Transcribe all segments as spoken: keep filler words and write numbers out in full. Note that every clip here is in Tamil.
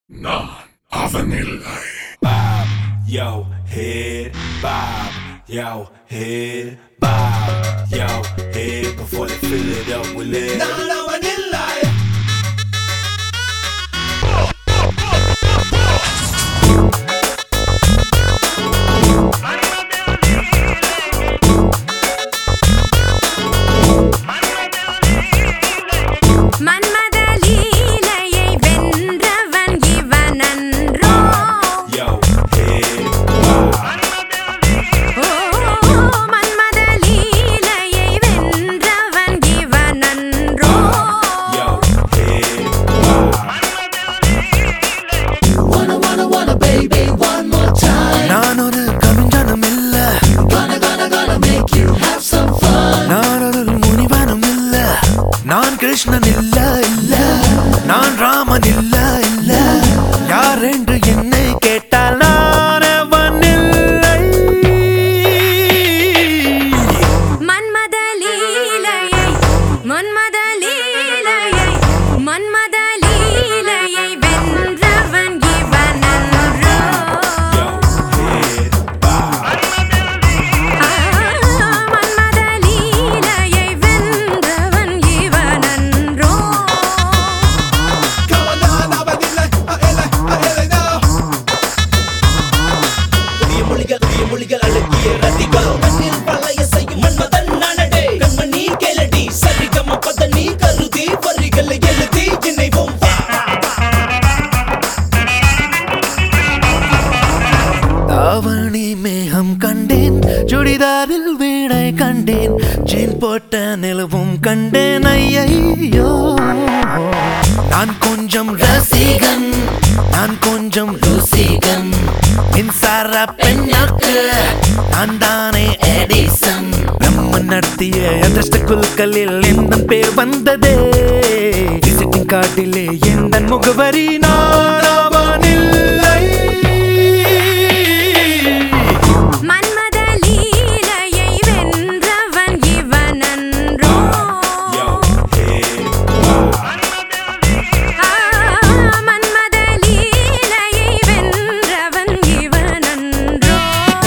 நான் Avanillai. Bob yo head, bob yo head, bob yo head. Before they fill it up with lead. நான் அவனில்லை. நான் கிருஷ்ணன் இல்ல இல்ல, நான் ராமன் இல்ல இல்ல, யார் என்று என்னை கேட்டால் நான் அவன் இல்லை. மன்மத லீலையை மன்மத லீலையை மன்மத லீலையை வென்றவன் இவனன்றோ. மன்மத லீலையை வென்றவன் இவனன்றோ. மொழிகள் அழகிய ரதிகள் மண்ணில் பழைய செய்யும் மன்மதன் நானடே. கண்மணி கேளடி சரிகம பதனி கருதி வரிகளை எழுதி இணைவோம். தாவணி மேகம் கண்டேன், சுடிதாரில் வீணை கண்டேன், ஜீன் போட்ட நிலவும் கண்டேன். ஐயையோ, நான் கொஞ்சம் ரசிகன், நான் கொஞ்சம் ருசிகன், மின்சார பெண்ணாக்கு நான் தானே எடிசன். நம்ம நடத்திய அதிர்ஷ்ட குழுக்களில் எந்த பேர் வந்ததே, விசிட்டிங் கார்டிலே எந்த முகவரி நான் அவனில்லை. மன்மத லீலையை வென்றவன் இவனன்றோ. மன்மத லீலையை வென்றவன் இவனன்றோ.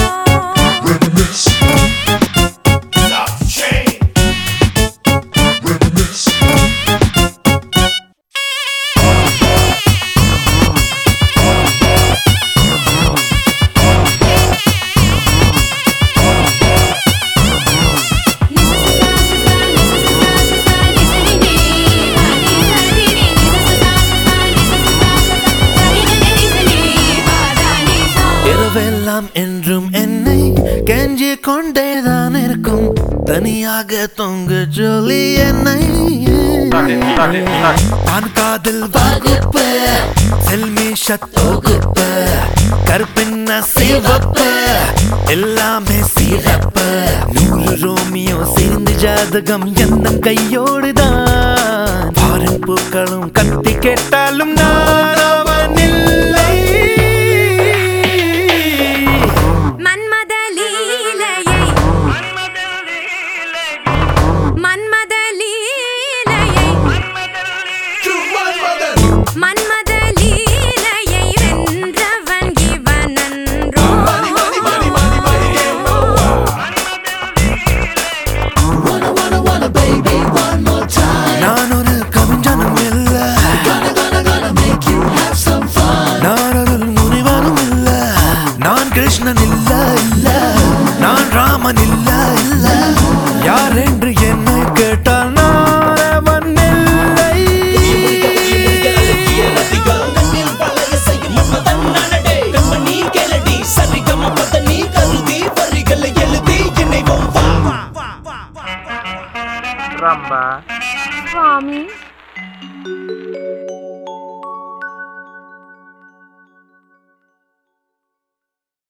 இரவெல்லாம் என்றும் என்னை கெஞ்சி கொண்டேதான் இருக்கும், தனியாக தொங்கு ஜொலி என்னை. நான் காதல் வகுப்பு செல்மிஷ தொகுப்பு, கருப்பின்ன சிவப்பு எல்லாமே சிறப்பு. நூறு ரோமியோ சேர்ந்து ஜாதகம் எந்த கையோடுதான், பாரின் பூக்களும் கத்தி கேட்டாலும் நான் அவனில்லை. மன்மத லீலையை மன்மத லீலையை மன்மத லீலையை வென்றவன் இவனன்றோ. Wanna wanna wanna baby one more time. நான் ஒரு கவிஞனும் இல்ல, Gonna gonna gonna make you have some fun. நான் ஒரு முனிவனும் இல்ல, நான் கிருஷ்ணன் இல்ல இல்ல, நான் ராமன் இல்ல இல்ல, யார் என்று என்னை கேட்டால் நான் அவன் இல்லை. அழகிய ரதிகள் மண்ணில் பழைய செய்யும் மன்மதன் நானடே. கண்மணி கேளடி சரிகம பதனி கருதி வரிகளை எழுதி இணைவோம். Ramba சுவாமி